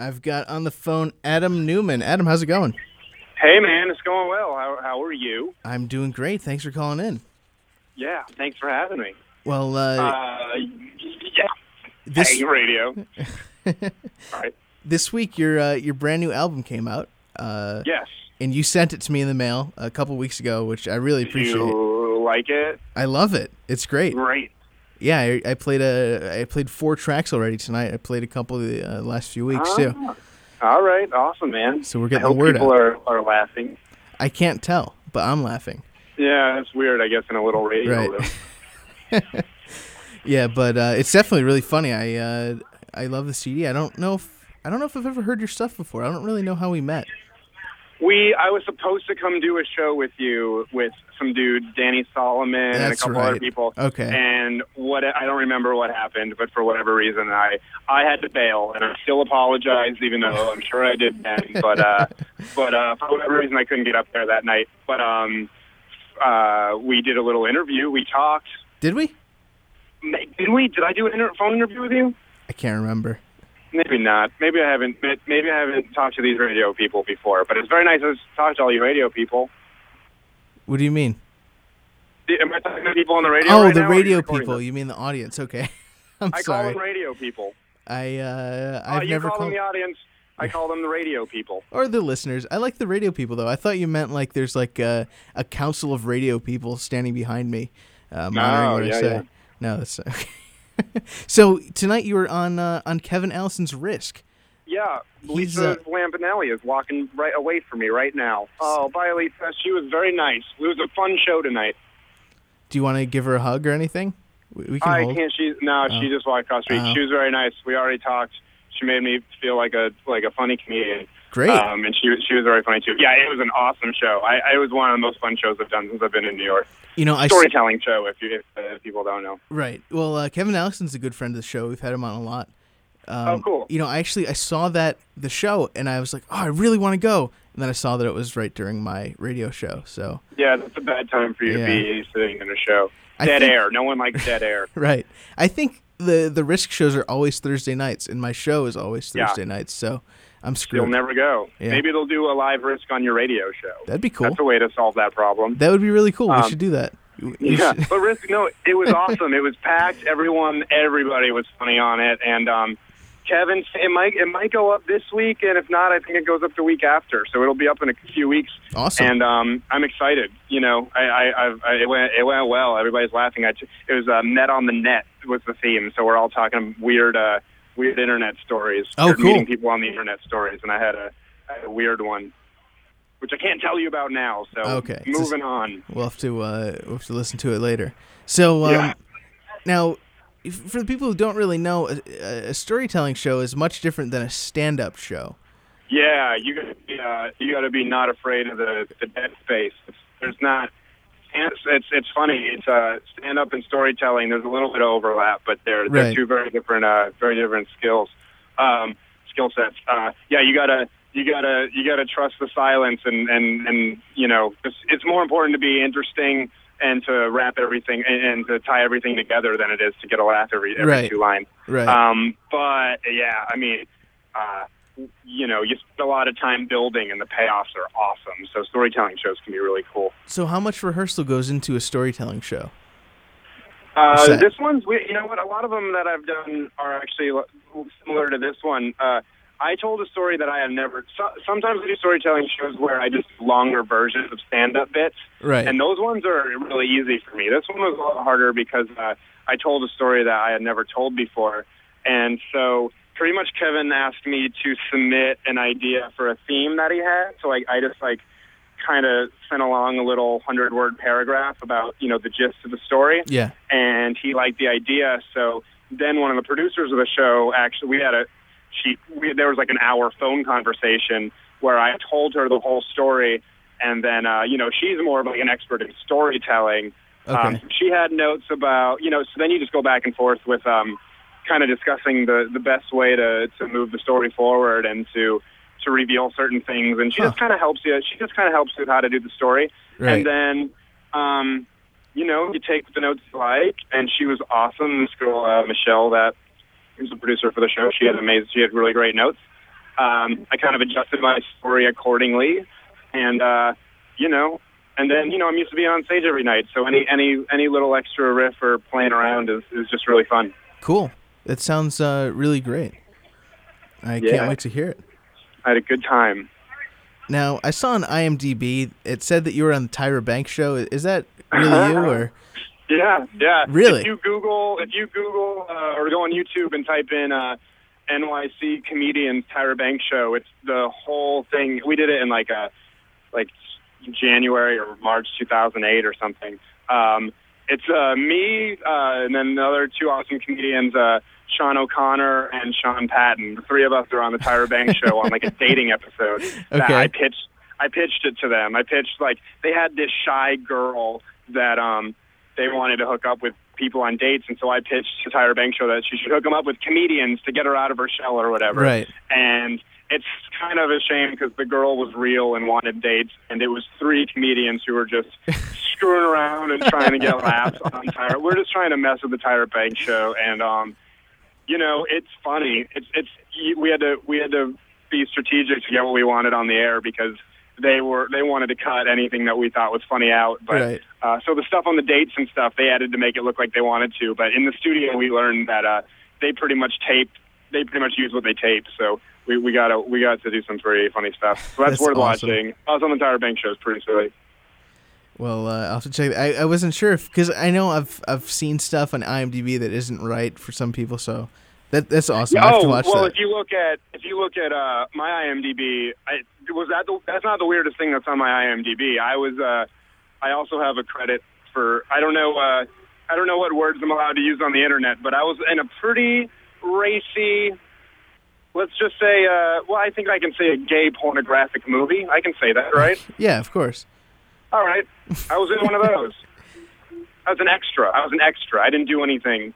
I've got on the phone Adam Newman. Adam, how's it going? Hey, man, it's going well. How are you? I'm doing great. Thanks for calling in. Yeah, thanks for having me. Well, Yeah. this Hey, radio. All right. this week your brand new album came out. Yes. And you sent it to me in the mail a couple weeks ago, which I really appreciate. You like it? I love it. It's great. Great. Yeah, I played 4 tracks already tonight. I played a couple of the last few weeks too. All right, awesome, man. So we're getting I hope the word people out. are laughing. I can't tell, but I'm laughing. Yeah, that's weird, I guess, in a little radio. Right. Yeah, but it's definitely really funny. I love the CD. I don't know if I've ever heard your stuff before. I don't really know how we met. I was supposed to come do a show with you with some dudes, Danny Solomon and a couple other people. Okay. And I don't remember what happened, but for whatever reason, I had to bail, and I still apologize, even though I'm sure I did then. But for whatever reason, I couldn't get up there that night. But we did a little interview. We talked. Did we? Did we? Did I do a phone interview with you? I can't remember. Maybe not. Maybe I haven't talked to these radio people before. But it's very nice to talk to all you radio people. What do you mean? Am I talking to people on the radio? Oh, right the now, or are you radio recording people. them? You mean the audience? Okay. I'm I sorry. call them radio people. I've You never call them called the audience. I call them the radio people. or the listeners. I like the radio people though. I thought you meant like there's like a council of radio people standing behind me, monitoring what I say. yeah. No, that's okay. So tonight you were on Kevin Allison's Risk. Yeah, He's, Lisa Lampanelli is walking right away from me right now. Oh, bye, Lisa. She was very nice. It was a fun show tonight. Do you want to give her a hug or anything? We can I hold. can't. She just walked across the street. Oh. She was very nice. We already talked. She made me feel like a funny comedian. Great. And she was very funny too. Yeah, it was an awesome show. It was one of the most fun shows I've done since I've been in New York. You know, Storytelling show, if people don't know. Right. Well, Kevin Allison's a good friend of the show. We've had him on a lot. Oh, cool. You know, I saw the show, and I was like, oh, I really want to go. And then I saw that it was right during my radio show. So Yeah, that's a bad time for you to be sitting in a show. I Dead think- air. No one likes dead air. Right. I think the Risk shows are always Thursday nights, and my show is always Thursday nights. So I'm screwed. You'll never go. Yeah. Maybe they'll do a live Risk on your radio show. That'd be cool. That's a way to solve that problem. That would be really cool. We should do that. We Yeah, should- but Risk, no, it was awesome. It was packed. Everybody was funny on it. And Kevin, it might go up this week, and if not, I think it goes up the week after. So it'll be up in a few weeks. Awesome. And I'm excited. You know, it went well. Everybody's laughing. It was Met on the Net was the theme. So we're all talking weird internet stories. Oh, Weird cool. Meeting people on the internet stories, and I had a weird one, which I can't tell you about now. So Okay. moving on. We'll have to listen to it later. So Yeah. now, for the people who don't really know, a storytelling show is much different than a stand-up show. Yeah, you gotta be not afraid of the dead space. There's not. It's funny. It's stand up and storytelling. There's a little bit of overlap, but they're Right. two very different skill sets. Yeah, you gotta trust the silence and you know it's more important to be interesting and to wrap everything and to tie everything together than it is to get a laugh every Right. 2 lines. Right. But yeah, I mean, you know, you spend a lot of time building, and the payoffs are awesome. So storytelling shows can be really cool. So how much rehearsal goes into a storytelling show? Set. This one's, you know what? A lot of them that I've done are actually similar to this one. I told a story that I had never. Sometimes I do storytelling shows where I just do longer versions of stand-up bits, Right. and those ones are really easy for me. This one was a lot harder because I told a story that I had never told before, and so pretty much Kevin asked me to submit an idea for a theme that he had. So I just kind of sent along a little 100-word paragraph about the gist of the story. Yeah. And he liked the idea. So then one of the producers of the show actually there was like an hour phone conversation where I told her the whole story, and then she's more of like an expert in storytelling. Okay. She had notes about so then you just go back and forth with kind of discussing the best way to move the story forward and to reveal certain things, and she just kind of helps you. She just kind of helps with how to do the story, Right. and then you take the notes you like. And she was awesome. This girl Michelle, that was the producer for the show, she had really great notes. I kind of adjusted my story accordingly, and and then I'm used to being on stage every night, so any little extra riff or playing around is just really fun. Cool. That sounds really great. I can't wait to hear it. I had a good time. Now, I saw on IMDb, it said that you were on the Tyra Banks show. Is that really you, or? Yeah. Really? If you Google or go on YouTube and type in NYC comedians Tyra Banks show, it's the whole thing. We did it in like January or March 2008 or something. It's me and then the other two awesome comedians, Sean O'Connor and Sean Patton. The three of us are on the Tyra Banks show on like a dating episode. That I pitched it to them. I pitched, like, they had this shy girl that they wanted to hook up with people on dates, and so I pitched to Tyra Banks show that she should hook them up with comedians to get her out of her shell or whatever. Right. And it's kind of a shame because the girl was real and wanted dates, and it was three comedians who were just screwing around and trying to get laughs on Tyra. We're just trying to mess with the Tyra Banks show, and it's funny. We had to be strategic to get what we wanted on the air because they wanted to cut anything that we thought was funny out. But right. So the stuff on the dates and stuff, they added to make it look like they wanted to. But in the studio, we learned that they pretty much use what they tape. So we got to do some pretty funny stuff. So that's worth awesome. watching. I was on the Tyra Banks show. It's pretty silly. Well, I'll have to check. I wasn't sure because I know I've seen stuff on IMDb that isn't right for some people. So that's awesome. I have to watch that. If you look at my IMDb, that's not the weirdest thing that's on my IMDb. I also have a credit for I don't know what words I'm allowed to use on the internet, but I was in a pretty racy. Let's just say, I think I can say a gay pornographic movie. I can say that, right? Yeah, of course. All right. I was in one of those. I was an extra. I didn't do anything.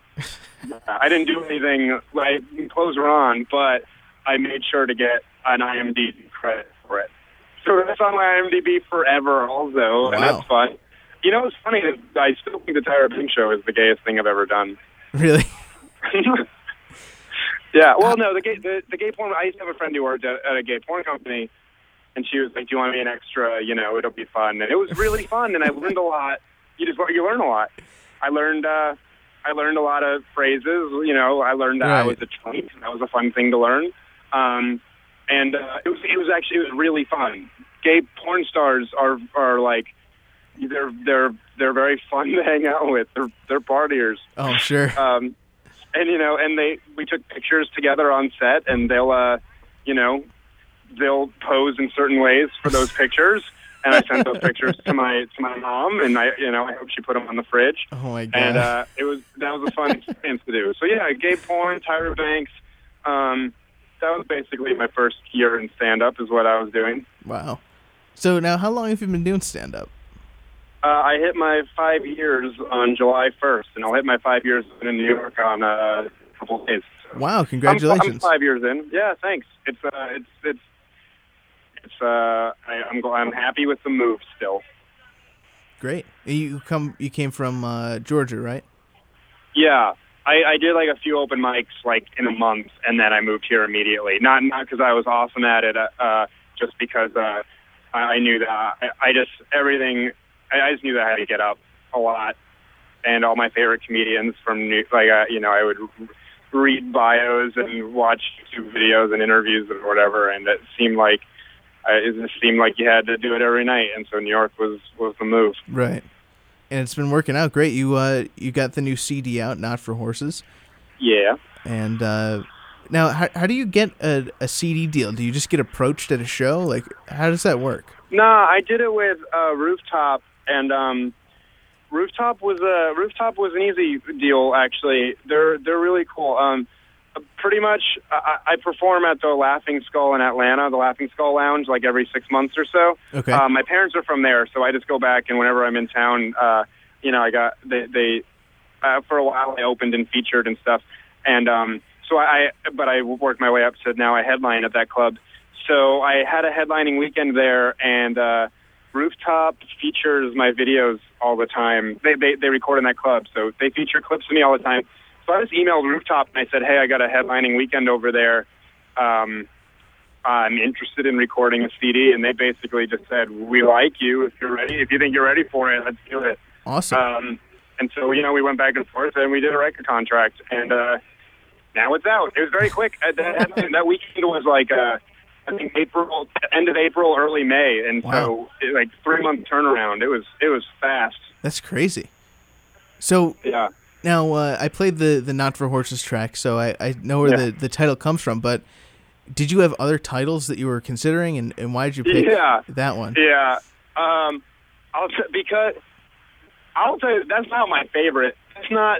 Like, clothes were on, but I made sure to get an IMDb credit for it. So that's on my IMDb forever also, and that's fun. It's funny that I still think the Tyra Banks show is the gayest thing I've ever done. Really? Yeah, well, no, the gay porn. I used to have a friend who worked at a gay porn company, and she was like, "Do you want to be an extra? It'll be fun." And it was really fun, and I learned a lot. You learn a lot. I learned a lot of phrases. I learned that I was a twink. That was a fun thing to learn. It was really fun. Gay porn stars are like they're very fun to hang out with. They're partiers. Oh, sure. And we took pictures together on set, and they'll pose in certain ways for those pictures. And I sent those pictures to my mom, and I hope she put them on the fridge. Oh my god! And that was a fun experience to do. So yeah, gay porn, Tyra Banks. That was basically my first year in stand-up, is what I was doing. Wow. So now, how long have you been doing stand-up? I hit my 5 years on July 1st, and I'll hit my 5 years in New York on a couple of days. So wow! Congratulations. I'm 5 years in. Yeah, thanks. I'm happy with the move still. Great. You came from Georgia, right? Yeah, I did like a few open mics like in a month, and then I moved here immediately. Not because I was awesome at it, just because I knew that I just knew that I had to get up a lot, and all my favorite comedians from I would read bios and watch YouTube videos and interviews and whatever, and it seemed like you had to do it every night, and so New York was the move. Right. And it's been working out great. You got the new CD out, Not for Horses. Yeah. And now, how do you get a CD deal? Do you just get approached at a show? Like, how does that work? Nah, I did it with Rooftop, and Rooftop was an easy deal actually. They're really cool. Pretty much, I perform at the Laughing Skull in Atlanta, the Laughing Skull Lounge, like every 6 months or so. Okay. My parents are from there, so I just go back, and whenever I'm in town, I got they for a while I opened and featured and stuff, and so I worked my way up to now I headline at that club. So I had a headlining weekend there, and Rooftop features my videos all the time. They record in that club, so they feature clips of me all the time. So I just emailed Rooftop and I said, "Hey, I got a headlining weekend over there. I'm interested in recording a CD, and they basically just said, we like you. If you're ready, if you think you're ready for it, let's do it. Awesome. And so, we went back and forth, and we did a record contract, and now it's out. It was very quick. That weekend was like, I think end of April, early May, and wow. so 3-month turnaround. It was fast. That's crazy. So yeah. Now I played the Not for Horses track, so I know where the title comes from. But did you have other titles that you were considering, and why did you pick that one? Yeah. Because I'll tell you, that's not my favorite. It's not.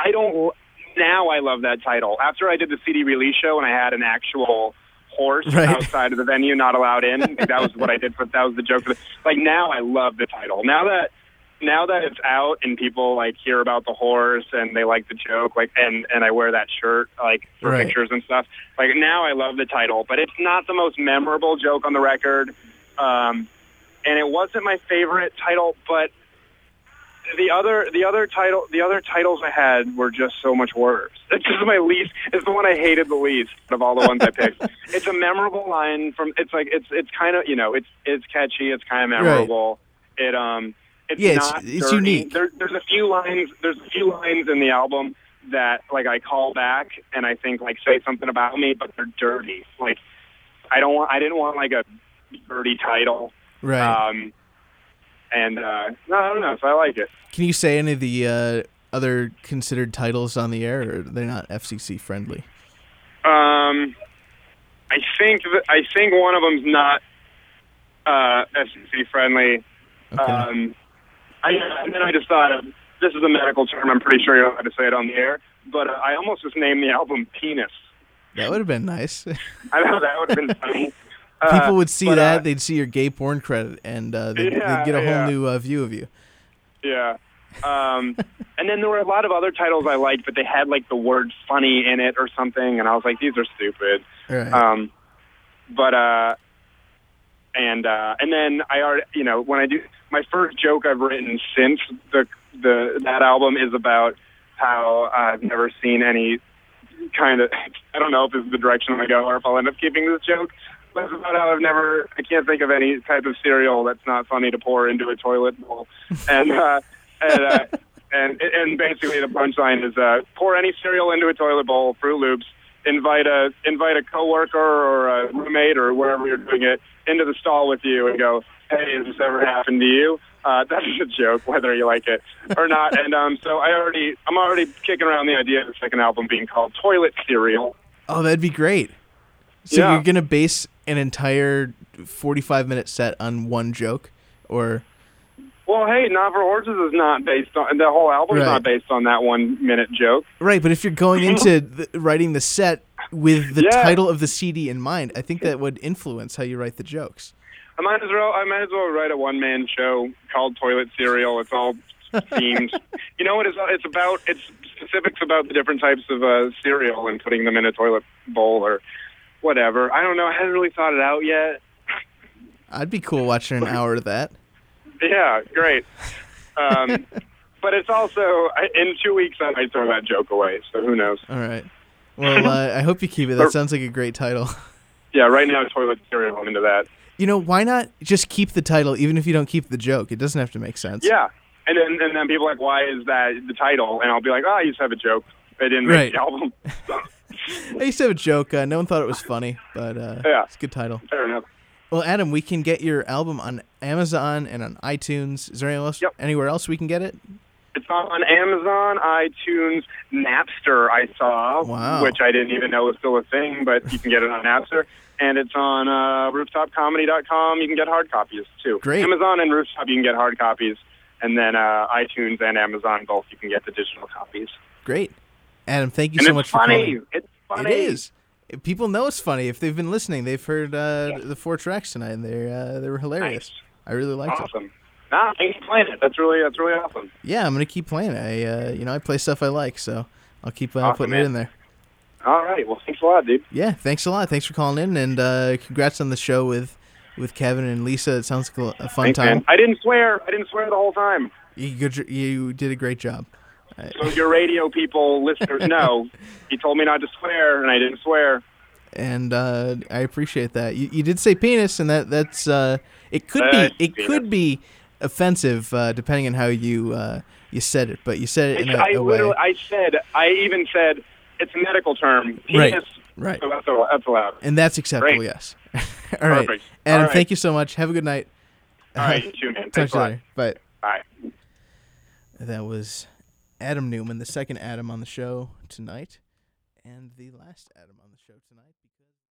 Now I love that title. After I did the CD release show and I had an actual horse outside of the venue, not allowed in. That was what I did. That was the joke. Now I love the title. Now that it's out and people hear about the horse and they like the joke, and I wear that shirt for pictures and stuff. Now I love the title, but it's not the most memorable joke on the record. And it wasn't my favorite title, but the other titles I had were just so much worse. It's just my least. It's the one I hated the least of all the ones I picked. It's a memorable line from. It's kind of it's catchy. It's kind of memorable. Right. It's unique. There's a few lines. There's a few lines in the album that I call back and I think say something about me, but they're dirty. I didn't want a dirty title. Right. No, I don't know. So I like it. Can you say any of the other considered titles on the air, or they're not FCC friendly? I think one of them's not FCC friendly. Okay. And then I just thought of, this is a medical term. I'm pretty sure you're allowed to say it on the air, but I almost just named the album Penis. That would have been nice. I know, that would have been funny. People would see that, they'd see your gay porn credit, and they'd get a whole new view of you. Yeah. And then there were a lot of other titles I liked, but they had the word funny in it or something, and I was like, these are stupid. Right. And then I already, when I do, my first joke I've written since that album is about how I've never seen any kind of, I don't know if this is the direction I'm going to go or if I'll end up keeping this joke, but it's about how I can't think of any type of cereal that's not funny to pour into a toilet bowl. And basically the punchline is, pour any cereal into a toilet bowl, Fruit Loops, invite a coworker or a roommate or wherever you're doing it into the stall with you and go, hey, has this ever happened to you? That's a joke, whether you like it or not. And so I'm already kicking around the idea of the second album being called Toilet Cereal. Oh, that'd be great. So you're gonna base an entire 45-minute set on one joke, or? Well, hey, Not for Horses is not based on, the whole album is not based on that 1 minute joke. Right, but if you're going into writing the set with the title of the CD in mind, I think that would influence how you write the jokes. I might as well write a one-man show called Toilet Cereal. It's all themed. You know what it's about? It's specifics about the different types of cereal and putting them in a toilet bowl or whatever. I don't know. I haven't really thought it out yet. I'd be cool watching an hour of that. Yeah, great. But it's also, in 2 weeks, I might throw that joke away, so who knows? All right. Well, I hope you keep it. That sounds like a great title. Yeah, right now, Toilet Cereal, I'm into that. Why not just keep the title, even if you don't keep the joke? It doesn't have to make sense. Yeah, and then people are like, why is that the title? And I'll be like, I used to have a joke. I didn't make the album. I used to have a joke. No one thought it was funny, but it's a good title. Fair enough. Well, Adam, we can get your album on Amazon and on iTunes. Is there anywhere else we can get it? It's on Amazon, iTunes, Napster, I saw, which I didn't even know was still a thing, but you can get it on Napster. And it's on rooftopcomedy.com. You can get hard copies, too. Great. Amazon and Rooftop, you can get hard copies. And then iTunes and Amazon, both, you can get the digital copies. Great. Adam, thank you so much for calling. It's funny. It is. People know it's funny. If they've been listening, they've heard the 4 tracks tonight, and they were hilarious. Nice. I really liked it. Awesome. Nah, thanks for playing it. That's really awesome. Yeah, I'm gonna keep playing it. I play stuff I like, so I'll keep putting it in there. All right. Well, thanks a lot, dude. Yeah, thanks a lot. Thanks for calling in, and congrats on the show with Kevin and Lisa. It sounds like a fun time. Man. I didn't swear the whole time. You did a great job. So your radio people, listeners, know. He told me not to swear, and I didn't swear. and I appreciate that. You did say penis, and that's it could be offensive depending on how you said it, but you said it in a way. I even said it's a medical term. Penis. Right. So that's allowed. And that's acceptable. Great. Yes. All right. Perfect. Adam, all right. Thank you so much. Have a good night. All right, you too, man. Talk to you later. Bye. Bye. That was Adam Newman, the second Adam on the show tonight, and the last Adam on the show tonight.